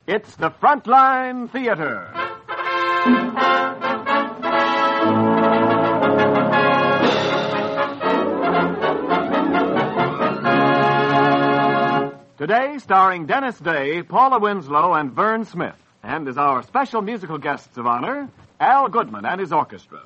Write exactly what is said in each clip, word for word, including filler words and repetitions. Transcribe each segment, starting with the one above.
It's the Frontline Theater. Today, starring Dennis Day, Paula Winslow, and Vern Smith. And as our special musical guests of honor, Al Goodman and his orchestra.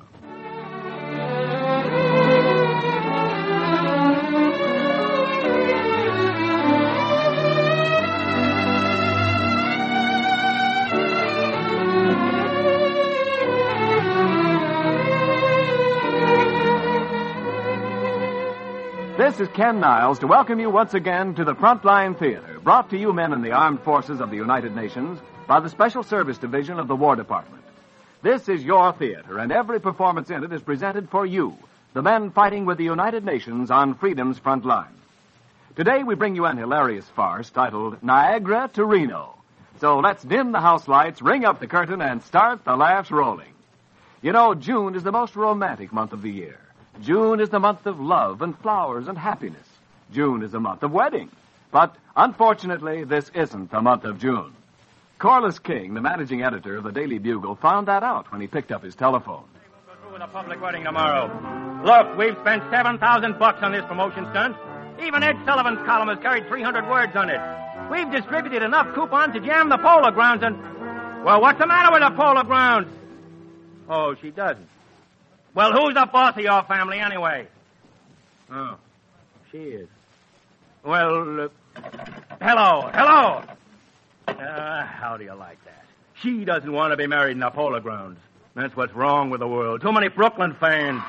This is Ken Niles to welcome you once again to the Frontline Theater, brought to you men in the armed forces of the United Nations by the Special Service Division of the War Department. This is your theater, and every performance in it is presented for you, the men fighting with the United Nations on freedom's front line. Today we bring you an hilarious farce titled Niagara to Reno. So let's dim the house lights, ring up the curtain, and start the laughs rolling. You know, June is the most romantic month of the year. June is the month of love and flowers and happiness. June is the month of weddings. But, unfortunately, this isn't the month of June. Corliss King, the managing editor of the Daily Bugle, found that out when he picked up his telephone. We'll go through with a public wedding tomorrow. Look, we've spent seven thousand bucks on this promotion stunt. Even Ed Sullivan's column has carried three hundred words on it. We've distributed enough coupons to jam the polo grounds and... Well, what's the matter with the polo grounds? Oh, she doesn't. Well, who's the boss of your family, anyway? Oh, she is. Well, uh, hello, hello. Uh, how do you like that? She doesn't want to be married in the polo grounds. That's what's wrong with the world. Too many Brooklyn fans.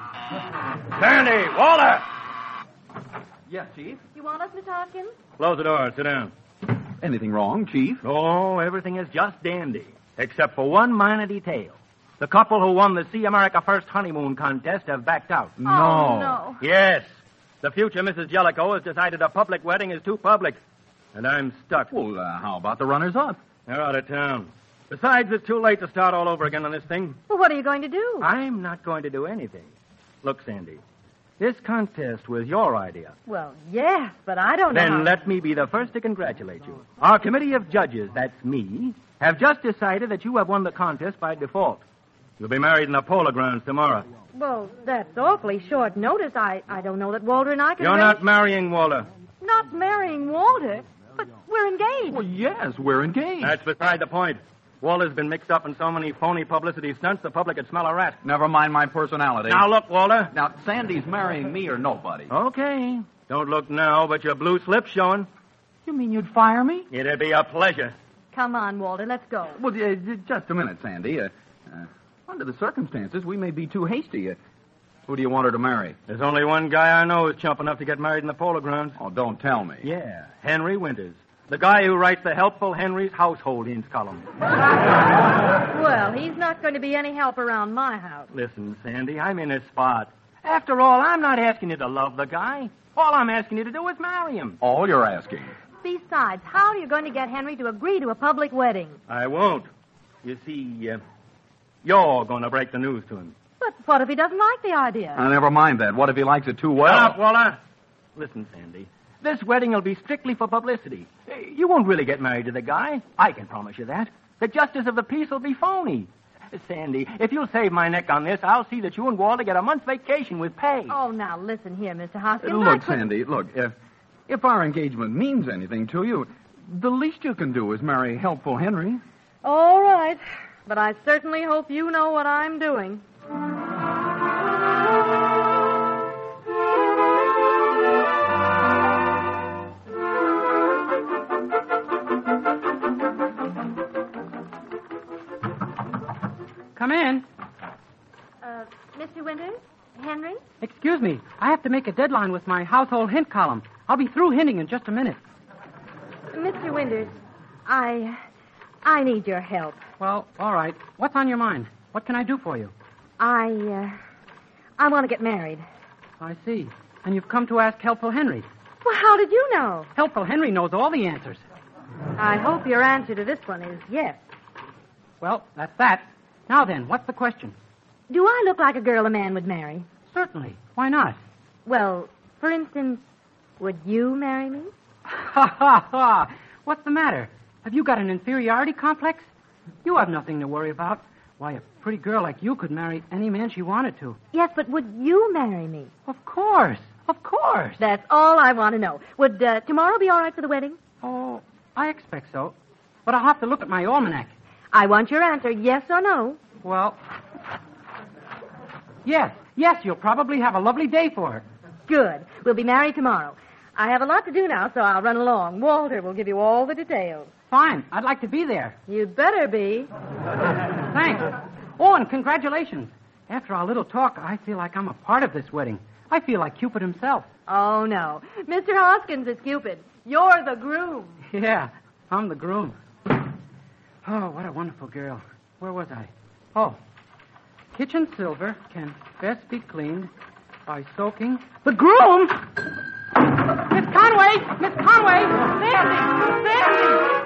Sandy, Walter. Yes, Chief? You want us, Miss Hoskins? Close the door. Sit down. Anything wrong, Chief? Oh, everything is just dandy, except for one minor detail. The couple who won the See America First honeymoon contest have backed out. No. Oh, no. Yes. The future Missus Jellicoe has decided a public wedding is too public. And I'm stuck. Well, uh, how about the runners-up? They're out of town. Besides, it's too late to start all over again on this thing. Well, what are you going to do? I'm not going to do anything. Look, Sandy, this contest was your idea. Well, yes, but I don't know. Then how... let me be the first to congratulate you. Our committee of judges, that's me, have just decided that you have won the contest by default. You'll be married in the polo grounds tomorrow. Well, that's awfully short notice. I, I don't know that Walter and I can... You're arrange- not marrying Walter. Not marrying Walter? But we're engaged. Well, yes, we're engaged. That's beside the point. Walter's been mixed up in so many phony publicity stunts the public could smell a rat. Never mind my personality. Now look, Walter. Now, Sandy's marrying me or nobody. Okay. Don't look now, but your blue slip's showing. You mean you'd fire me? It'd be a pleasure. Come on, Walter, let's go. Well, uh, just a minute, Sandy. Uh, uh, under the circumstances, we may be too hasty. Uh, who do you want her to marry? There's only one guy I know who's chump enough to get married in the polo grounds. Oh, don't tell me. Yeah, Henry Winters. The guy who writes the Helpful Henry's Household Hints column. Well, he's not going to be any help around my house. Listen, Sandy, I'm in a spot. After all, I'm not asking you to love the guy. All I'm asking you to do is marry him. All you're asking. Besides, how are you going to get Henry to agree to a public wedding? I won't. You see, uh, you're going to break the news to him. But what if he doesn't like the idea? Uh, never mind that. What if he likes it too well? Stop, Walter. Listen, Sandy. This wedding will be strictly for publicity. You won't really get married to the guy. I can promise you that. The justice of the peace will be phony. Sandy, if you'll save my neck on this, I'll see that you and Walter get a month's vacation with pay. Oh, now listen here, Mister Hoskins. Uh, I look, couldn't- Sandy, look, if, if our engagement means anything to you, the least you can do is marry Helpful Henry. All right. But I certainly hope you know what I'm doing. Come in. Uh, Mister Winters? Henry? Excuse me. I have to make a deadline with my household hint column. I'll be through hinting in just a minute. Mister Winters, I... I need your help. Well, all right. What's on your mind? What can I do for you? I, uh... I want to get married. I see. And you've come to ask Helpful Henry. Well, how did you know? Helpful Henry knows all the answers. I hope your answer to this one is yes. Well, that's that. Now then, what's the question? Do I look like a girl a man would marry? Certainly. Why not? Well, for instance, would you marry me? Ha, ha, ha. What's the matter? Have you got an inferiority complex? You have nothing to worry about. Why, a pretty girl like you could marry any man she wanted to. Yes, but would you marry me? Of course. Of course. That's all I want to know. Would uh, tomorrow be all right for the wedding? Oh, I expect so. But I'll have to look at my almanac. I want your answer, yes or no. Well, yes. Yes, you'll probably have a lovely day for her. Good. We'll be married tomorrow. I have a lot to do now, so I'll run along. Walter will give you all the details. Fine. I'd like to be there. You'd better be. Thanks. Oh, and congratulations. After our little talk, I feel like I'm a part of this wedding. I feel like Cupid himself. Oh, no. Mister Hoskins is Cupid. You're the groom. Yeah, I'm the groom. Oh, what a wonderful girl. Where was I? Oh. Kitchen silver can best be cleaned by soaking... The groom! Miss Conway! Miss Conway! Sandy! Sandy!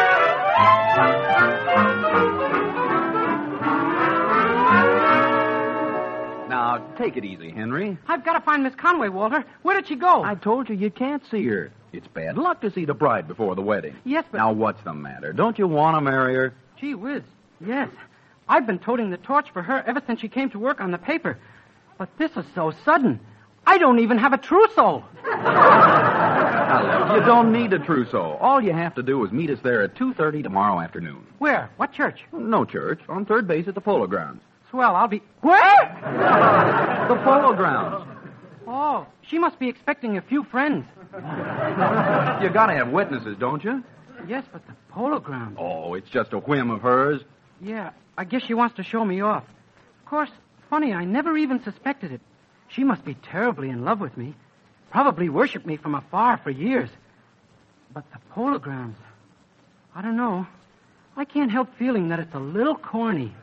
Now, take it easy, Henry. I've got to find Miss Conway, Walter. Where did she go? I told you you can't see her. It's bad luck to see the bride before the wedding. Yes, but... Now, what's the matter? Don't you want to marry her? Gee whiz. Yes. I've been toting the torch for her ever since she came to work on the paper. But this is so sudden. I don't even have a trousseau. Now, look, you don't need a trousseau. All you have to do is meet us there at two thirty tomorrow afternoon. Where? What church? No church. On third base at the Polo Grounds. Swell, I'll be... Where? The Polo Grounds. Oh, she must be expecting a few friends. You gotta have witnesses, don't you? Yes, but the Polo Grounds... Oh, it's just a whim of hers. Yeah, I guess she wants to show me off. Of course, funny, I never even suspected it. She must be terribly in love with me. Probably worshipped me from afar for years. But the Polo Grounds... I don't know. I can't help feeling that it's a little corny.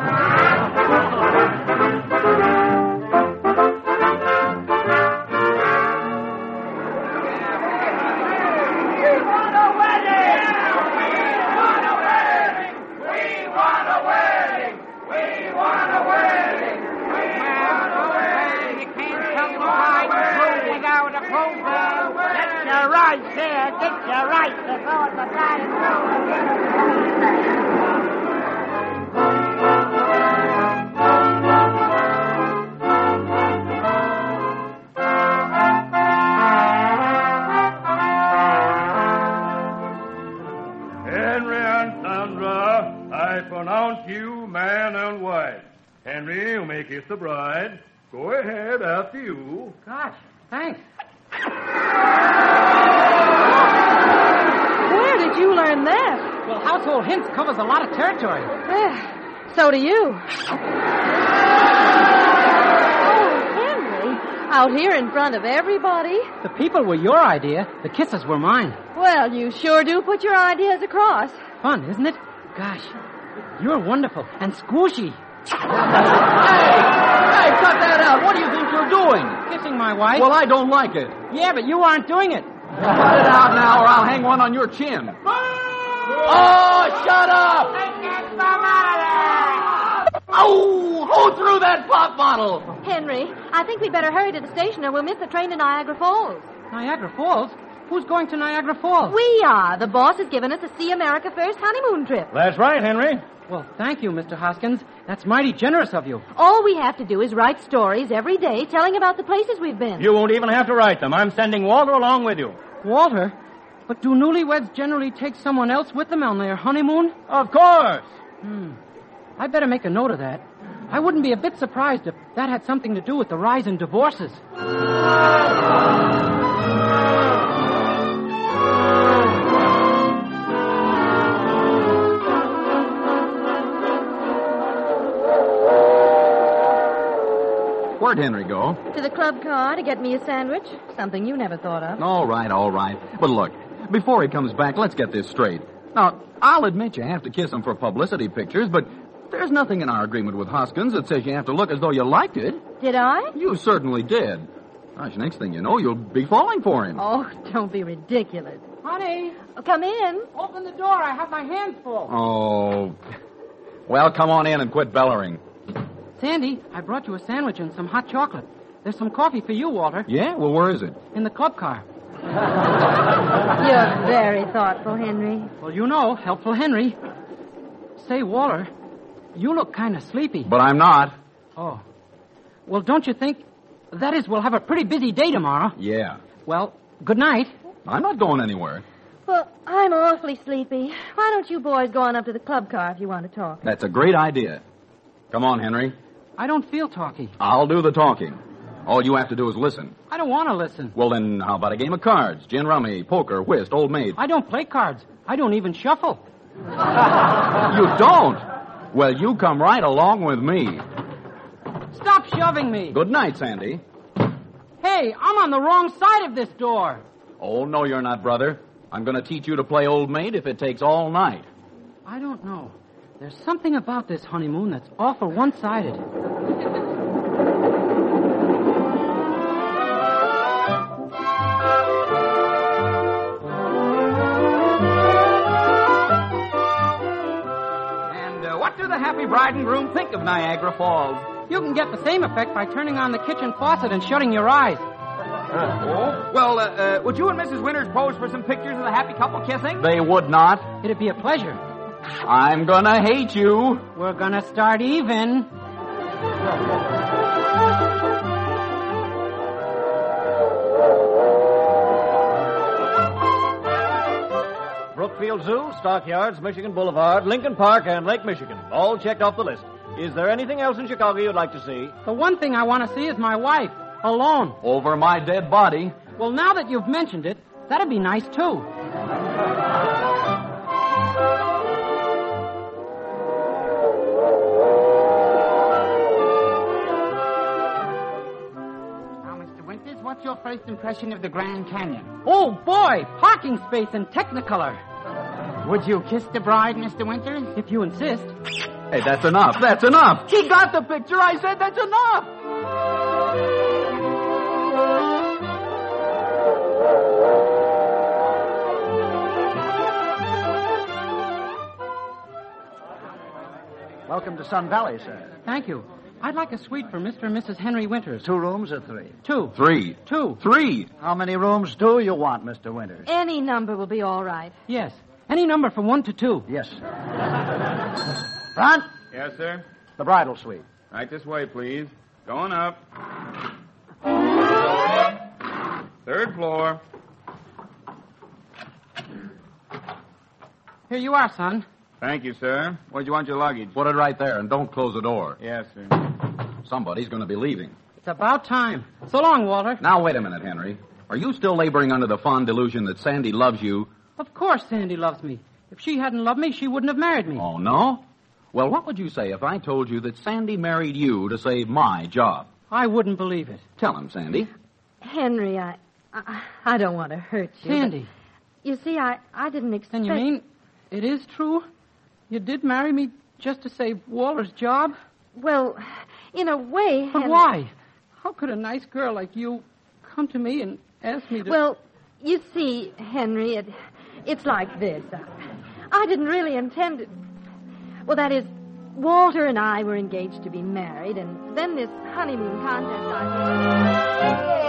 Kiss the bride. Go ahead, after you. Gosh, thanks. Where did you learn that? Well, Household Hints covers a lot of territory. Eh, so do you. Oh, Henry. Out here in front of everybody. The people were your idea. The kisses were mine. Well, you sure do put your ideas across. Fun, isn't it? Gosh, you're wonderful and squishy. Hey! Hey, cut that out. What do you think you're doing? Kissing my wife. Well, I don't like it. Yeah, but you aren't doing it. Cut it out now or I'll hang one on your chin. Oh, shut up! Oh, who threw that pop bottle? Henry, I think we'd better hurry to the station or we'll miss the train to Niagara Falls. Niagara Falls? Who's going to Niagara Falls? We are. The boss has given us a See America First honeymoon trip. That's right, Henry. Well, thank you, Mister Hoskins. That's mighty generous of you. All we have to do is write stories every day telling about the places we've been. You won't even have to write them. I'm sending Walter along with you. Walter? But do newlyweds generally take someone else with them on their honeymoon? Of course. Hmm. I better make a note of that. I wouldn't be a bit surprised if that had something to do with the rise in divorces. Where'd Henry go? To the club car to get me a sandwich. Something you never thought of. All right, all right. But look, before he comes back, let's get this straight. Now, I'll admit you have to kiss him for publicity pictures, but there's nothing in our agreement with Hoskins that says you have to look as though you liked it. Did I? You certainly did. Gosh, next thing you know, you'll be falling for him. Oh, don't be ridiculous. Honey, Oh, come in. open the door. I have my hands full. Oh. Well, come on in and quit bellowing. Sandy, I brought you a sandwich and some hot chocolate. There's some coffee for you, Walter. Yeah? Well, where is it? In the club car. You're very thoughtful, Henry. Well, you know, helpful Henry. Say, Walter, you look kind of sleepy. But I'm not. Oh. Well, don't you think... That is, we'll have a pretty busy day tomorrow. Yeah. Well, good night. I'm not going anywhere. Well, I'm awfully sleepy. Why don't you boys go on up to the club car if you want to talk? That's a great idea. Come on, Henry. I don't feel talky. I'll do the talking. All you have to do is listen. I don't want to listen. Well, then, how about a game of cards? Gin rummy, poker, whist, old maid. I don't play cards. I don't even shuffle. You don't? Well, you come right along with me. Stop shoving me. Good night, Sandy. Hey, I'm on the wrong side of this door. Oh, no, you're not, brother. I'm going to teach you to play old maid if it takes all night. I don't know. There's something about this honeymoon that's awful one-sided. And uh, what do the happy bride and groom think of Niagara Falls? You can get the same effect by turning on the kitchen faucet and shutting your eyes. Uh, oh? Well, uh, uh, would you and Missus Winters pose for some pictures of the happy couple kissing? They would not. It'd be a pleasure. I'm gonna hate you. We're gonna start even. Brookfield Zoo, Stockyards, Michigan Boulevard, Lincoln Park, and Lake Michigan. All checked off the list. Is there anything else in Chicago you'd like to see? The one thing I want to see is my wife, alone. Over my dead body. Well, now that you've mentioned it, that'd be nice, too. Now, Mister Winters, what's your first impression of the Grand Canyon? Oh, boy, parking space in Technicolor. Would you kiss the bride, Mister Winters? If you insist. Hey, that's enough. That's enough. She got the picture. I said that's enough. Welcome to Sun Valley, sir. Thank you. I'd like a suite for Mister and Missus Henry Winters. Two rooms or three? Two. Three. Two. Three. How many rooms do you want, Mister Winters? Any number will be all right. Yes. Any number from one to two. Yes, sir. Front, Yes, sir. the bridal suite. Right this way, please. Going up. Third floor. Here you are, son. Thank you, sir. Where'd you want your luggage? Put it right there and don't close the door. Yes, sir. Somebody's going to be leaving. It's about time. So long, Walter. Now, wait a minute, Henry. Are you still laboring under the fond delusion that Sandy loves you? Of course Sandy loves me. If she hadn't loved me, she wouldn't have married me. Oh, no? Well, what would you say if I told you that Sandy married you to save my job? I wouldn't believe it. Tell him, Sandy. Henry, I, I, I don't want to hurt you. Sandy. but You see, I, I didn't expect... Then you mean it is true? You did marry me just to save Walter's job? Well, in a way, But Henry... why? How could a nice girl like you come to me and ask me to... Well, you see, Henry, it, it's like this. I, I didn't really intend to... Well, that is, Walter and I were engaged to be married, and then this honeymoon contest I...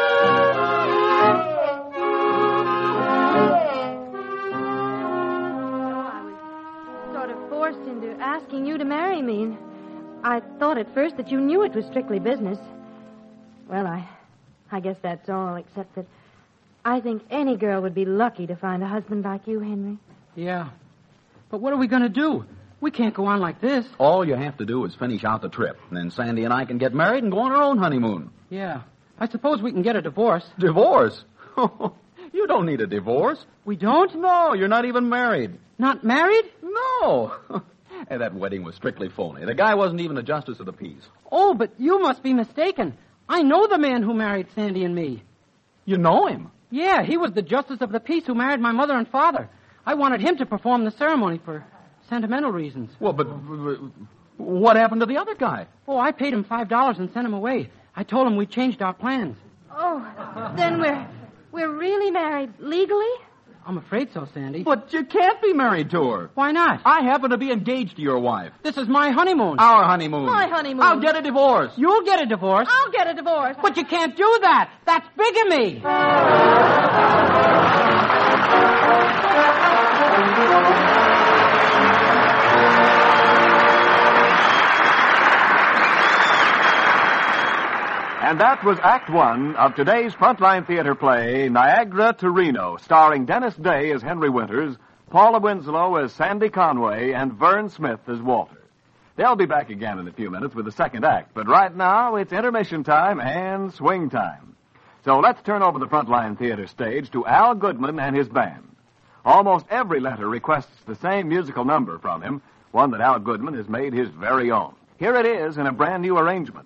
into asking you to marry me. And I thought at first that you knew it was strictly business. Well, I I guess that's all, except that I think any girl would be lucky to find a husband like you, Henry. Yeah. But what are we going to do? We can't go on like this. All you have to do is finish out the trip, and then Sandy and I can get married and go on our own honeymoon. Yeah. I suppose we can get a divorce. Divorce? You don't need a divorce. We don't? No, you're not even married. Not married? No. Hey, that wedding was strictly phony. The guy wasn't even a justice of the peace. Oh, but you must be mistaken. I know the man who married Sandy and me. You know him? Yeah, he was the justice of the peace who married my mother and father. I wanted him to perform the ceremony for sentimental reasons. Well, but uh, what happened to the other guy? Oh, I paid him five dollars and sent him away. I told him we changed our plans. Oh, then we're we're really married legally? I'm afraid so, Sandy. But you can't be married to her. Why not? I happen to be engaged to your wife. This is my honeymoon. Our honeymoon. My honeymoon. I'll get a divorce. You'll get a divorce. I'll get a divorce. But you can't do that. That's bigamy. And that was Act One of today's Frontline Theater play, Niagara to Reno, starring Dennis Day as Henry Winters, Paula Winslow as Sandy Conway, and Vern Smith as Walter. They'll be back again in a few minutes with the second act, but right now it's intermission time and swing time. So let's turn over the Frontline Theater stage to Al Goodman and his band. Almost every letter requests the same musical number from him, one that Al Goodman has made his very own. Here it is in a brand new arrangement.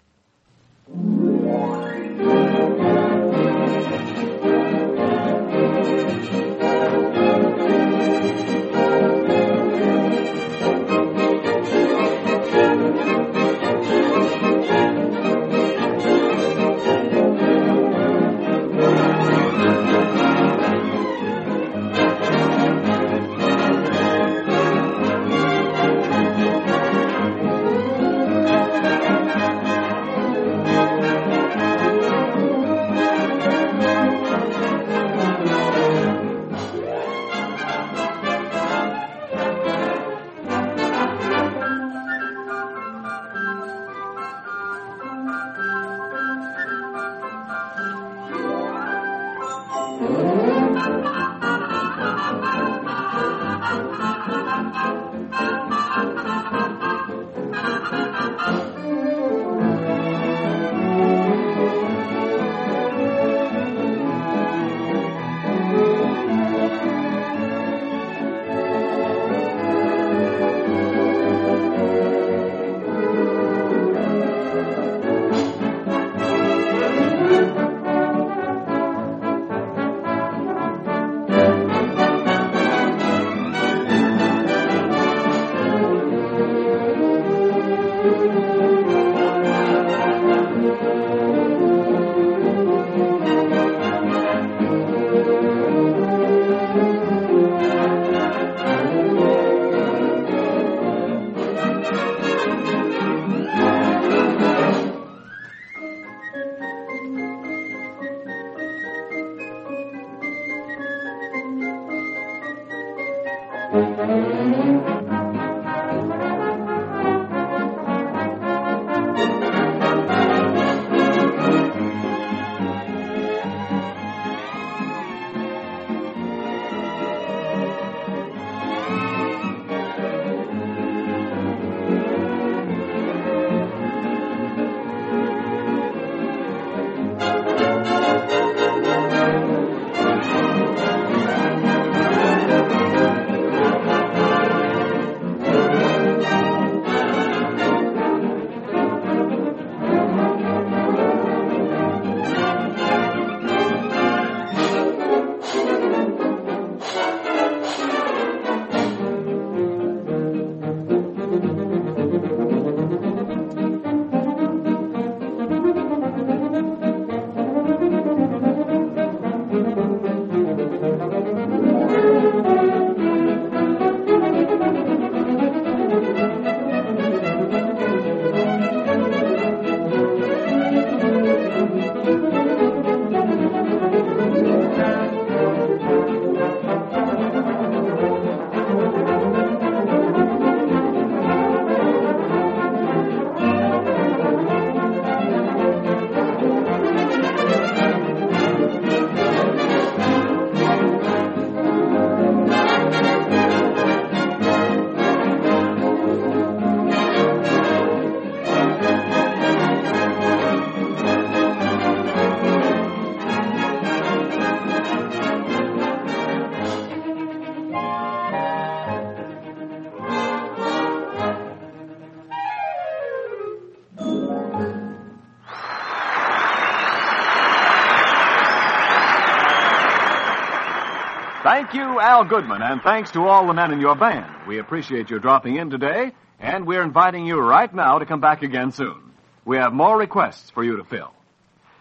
Thank you, Al Goodman, and thanks to all the men in your band. We appreciate your dropping in today, and we're inviting you right now to come back again soon. We have more requests for you to fill.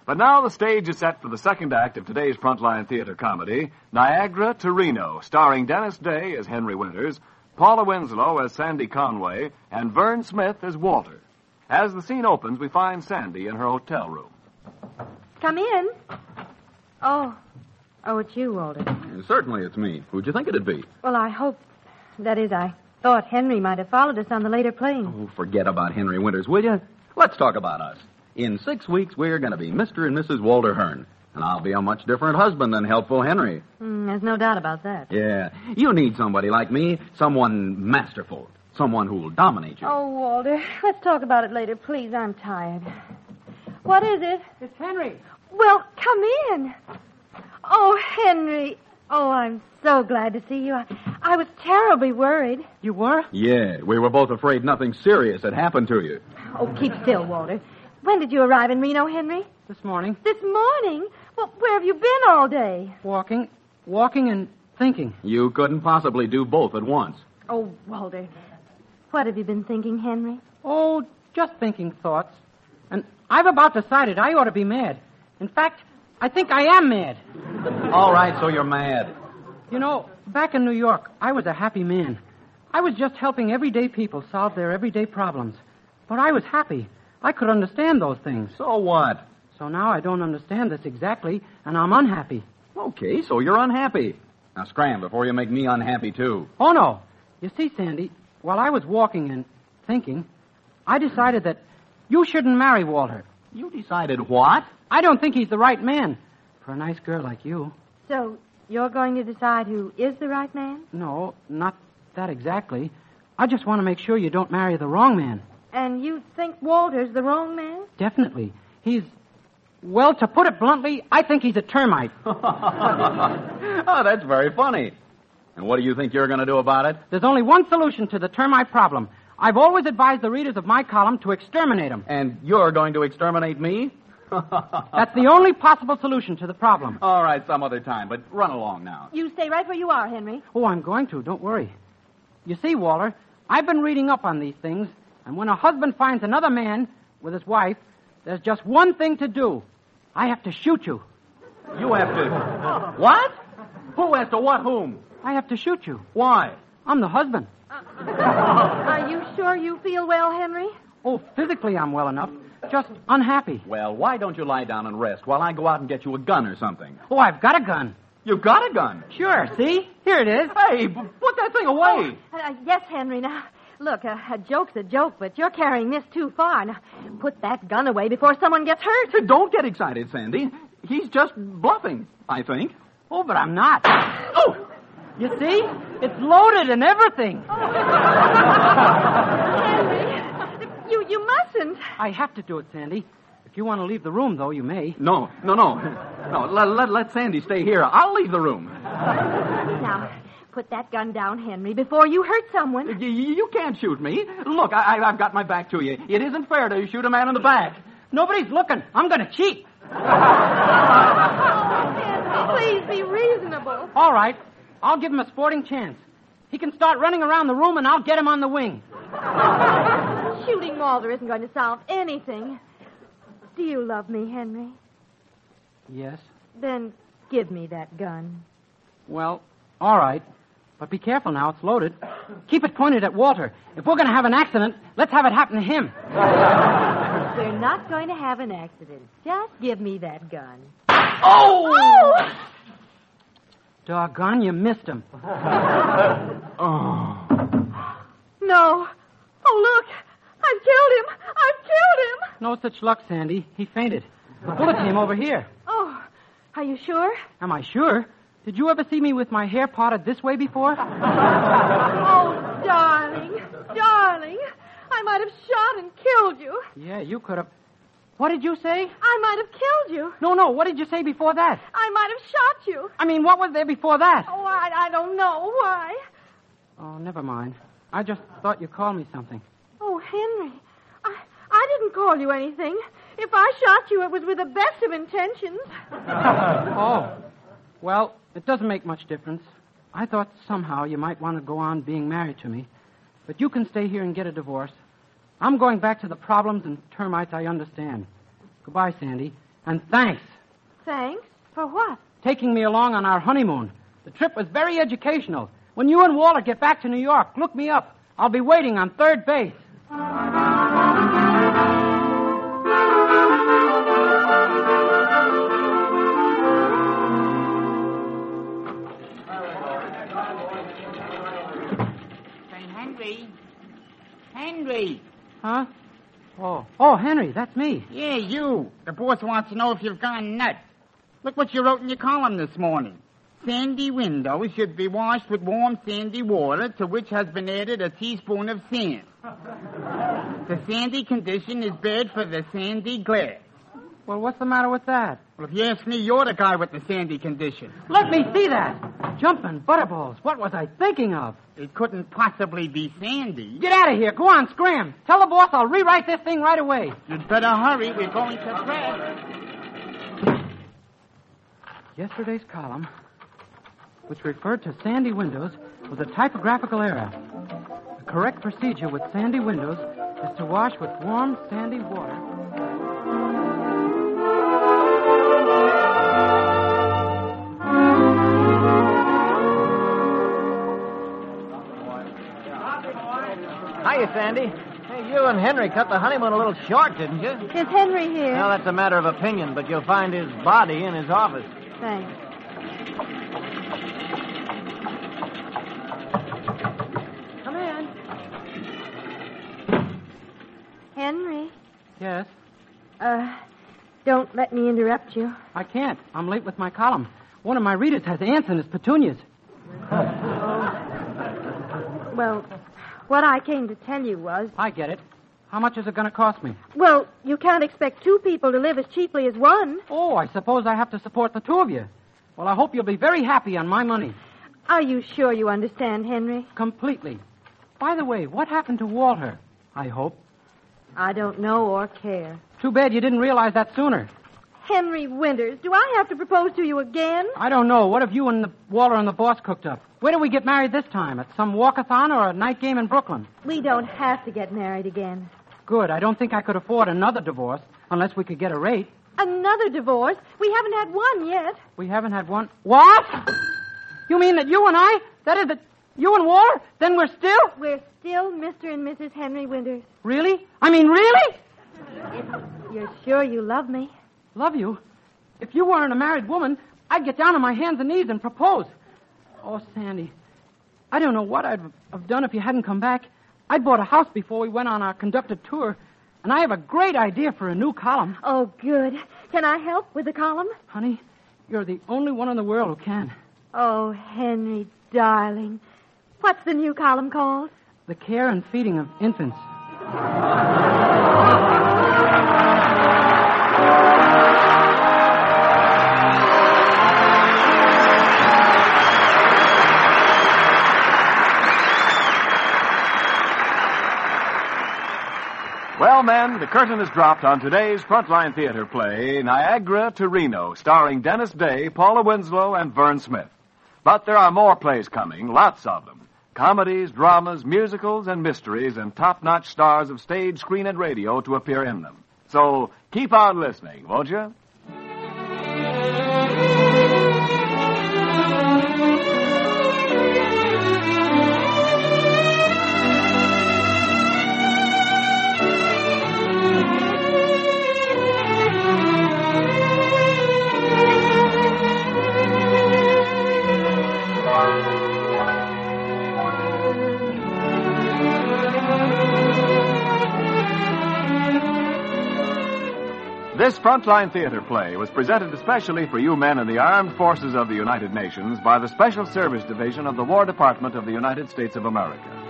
But now the stage is set for the second act of today's Frontline Theater comedy, Niagara to Reno, starring Dennis Day as Henry Winters, Paula Winslow as Sandy Conway, and Vern Smith as Walter. As the scene opens, we find Sandy in her hotel room. Come in. Oh. Oh, it's you, Walter. Certainly it's me. Who'd you think it'd be? Well, I hope... That is, I thought Henry might have followed us on the later plane. Oh, forget about Henry Winters, will you? Let's talk about us. In six weeks, we're going to be Mister and Missus Walter Hearn. And I'll be a much different husband than helpful Henry. Mm, there's no doubt about that. Yeah. You need somebody like me, someone masterful, someone who'll dominate you. Oh, Walter, let's talk about it later, please. I'm tired. What is it? It's Henry. Well, come in. Oh, Henry. Oh, I'm so glad to see you. I, I was terribly worried. You were? Yeah, we were both afraid nothing serious had happened to you. Oh, keep still, Walter. When did you arrive in Reno, Henry? This morning. This morning? Well, where have you been all day? Walking. Walking and thinking. You couldn't possibly do both at once. Oh, Walter. What have you been thinking, Henry? Oh, just thinking thoughts. And I've about decided I ought to be mad. In fact, I think I am mad. All right, so you're mad. You know, back in New York, I was a happy man. I was just helping everyday people solve their everyday problems. But I was happy. I could understand those things. So what? So now I don't understand this exactly, and I'm unhappy. Okay, so you're unhappy. Now scram before you make me unhappy, too. Oh, no. You see, Sandy, while I was walking and thinking, I decided that you shouldn't marry Walter. You decided what? I don't think he's the right man for a nice girl like you. So you're going to decide who is the right man? No, not that exactly. I just want to make sure you don't marry the wrong man. And you think Walter's the wrong man? Definitely. He's, well, to put it bluntly, I think he's a termite. Oh, that's very funny. And what do you think you're going to do about it? There's only one solution to the termite problem. I've always advised the readers of my column to exterminate him. And you're going to exterminate me? That's the only possible solution to the problem. All right, some other time, but run along now. You stay right where you are, Henry. Oh, I'm going to. Don't worry. You see, Walter, I've been reading up on these things, and when a husband finds another man with his wife, there's just one thing to do. I have to shoot you. You have to... What? Who has to what whom? I have to shoot you. Why? I'm the husband. Are you sure you feel well, Henry? Oh, physically I'm well enough. Just unhappy. Well, why don't you lie down and rest while I go out and get you a gun or something? Oh, I've got a gun. You've got a gun? Sure, see? Here it is. Hey, b- put that thing away. Oh, uh, yes, Henry. Now, look, uh, a joke's a joke, but you're carrying this too far. Now, put that gun away before someone gets hurt. Don't get excited, Sandy. He's just bluffing, I think. Oh, but I'm not. Oh! You see? It's loaded and everything. Henry, you, you mustn't. I have to do it, Sandy. If you want to leave the room, though, you may. No, no, no. No, let, let, let Sandy stay here. I'll leave the room. Now, put that gun down, Henry, before you hurt someone. You, you can't shoot me. Look, I, I've got my back to you. It isn't fair to shoot a man in the back. Nobody's looking. I'm going to cheat. Henry, please be reasonable. All right. I'll give him a sporting chance. He can start running around the room, and I'll get him on the wing. Shooting Walter isn't going to solve anything. Do you love me, Henry? Yes. Then give me that gun. Well, all right. But be careful now. It's loaded. Keep it pointed at Walter. If we're going to have an accident, let's have it happen to him. We're not going to have an accident. Just give me that gun. Oh! Oh! Doggone, you missed him. Oh. No. Oh, look. I've killed him. I've killed him. No such luck, Sandy. He fainted. The bullet came over here. Oh, are you sure? Am I sure? Did you ever see me with my hair parted this way before? Oh, darling, darling. I might have shot and killed you. Yeah, you could have. What did you say? I might have killed you. No, no. What did you say before that? I might have shot you. I mean, what was there before that? Oh, I, I don't know. Why? Oh, never mind. I just thought you called me something. Oh, Henry, I, I didn't call you anything. If I shot you, it was with the best of intentions. Oh, well, it doesn't make much difference. I thought somehow you might want to go on being married to me. But you can stay here and get a divorce. I'm going back to the problems and termites I understand. Goodbye, Sandy. And thanks. Thanks? For what? Taking me along on our honeymoon. The trip was very educational. When you and Walter get back to New York, look me up. I'll be waiting on third base. Say, Henry. Henry. Huh? Oh, oh, Henry, that's me. Yeah, you. The boss wants to know if you've gone nuts. Look what you wrote in your column this morning. Sandy windows should be washed with warm sandy water, to which has been added a teaspoon of sand. The sandy condition is bad for the sandy glass. Well, what's the matter with that? Well, if you ask me, you're the guy with the sandy condition. Let me see that. Jumping butterballs. What was I thinking of? It couldn't possibly be sandy. Get out of here. Go on, scram. Tell the boss I'll rewrite this thing right away. You'd better hurry. We're going to press. Yesterday's column, which referred to sandy windows, was a typographical error. The correct procedure with sandy windows is to wash with warm, sandy water. Hiya, Sandy. Hey, you and Henry cut the honeymoon a little short, didn't you? Is Henry here? Well, that's a matter of opinion, but you'll find his body in his office. Thanks. Come in. Henry, Yes? uh, don't let me interrupt you. I can't. I'm late with my column. One of my readers has ants in his petunias. Well, what I came to tell you was... I get it. How much is it going to cost me? Well, you can't expect two people to live as cheaply as one. Oh, I suppose I have to support the two of you. Well, I hope you'll be very happy on my money. Are you sure you understand, Henry? Completely. By the way, what happened to Walter? I hope. I don't know or care. Too bad you didn't realize that sooner. Henry Winters, do I have to propose to you again? I don't know. What have you and the Walter and the boss cooked up? Where do we get married this time? At some walkathon or a night game in Brooklyn? We don't have to get married again. Good. I don't think I could afford another divorce unless we could get a rate. Another divorce? We haven't had one yet. We haven't had one. What? You mean that you and I? That is, that you and Walter? Then we're still? We're still Mister and Missus Henry Winters. Really? I mean, really? If you're sure you love me. Love you? If you weren't a married woman, I'd get down on my hands and knees and propose. Oh, Sandy, I don't know what I'd have done if you hadn't come back. I'd bought a house before we went on our conducted tour, and I have a great idea for a new column. Oh, good. Can I help with the column? Honey, you're the only one in the world who can. Oh, Henry, darling. What's the new column called? The care and feeding of infants. Well, men, the curtain is dropped on today's Frontline Theater play, Niagara to Reno, starring Dennis Day, Paula Winslow, and Vern Smith. But there are more plays coming, lots of them. Comedies, dramas, musicals, and mysteries, and top-notch stars of stage, screen, and radio to appear in them. So keep on listening, won't you? This Frontline Theater play was presented especially for you men in the armed forces of the United Nations by the Special Service Division of the War Department of the United States of America.